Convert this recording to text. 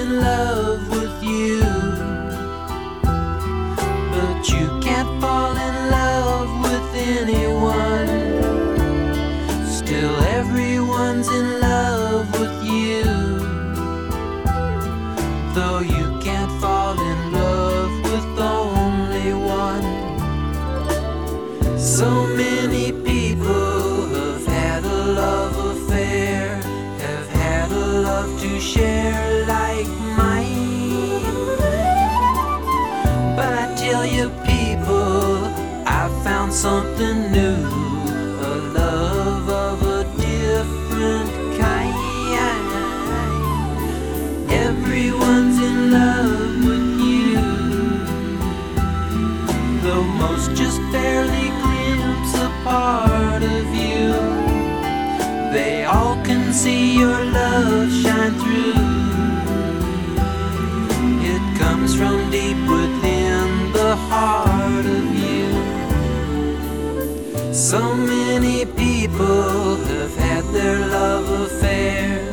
in love with you, but you can't fall in love with anyone. Still everyone's in love with you, though you can't fall in love with only one. So many people have had a love affair, have had a love to share like mine. But I tell you people, I found something new, a love of a different kind. Everyone's in love with you, though most just barely glimpse a part of you. They all can see your love shine through. It comes from deep within the heart of you. So many people have had their love affair,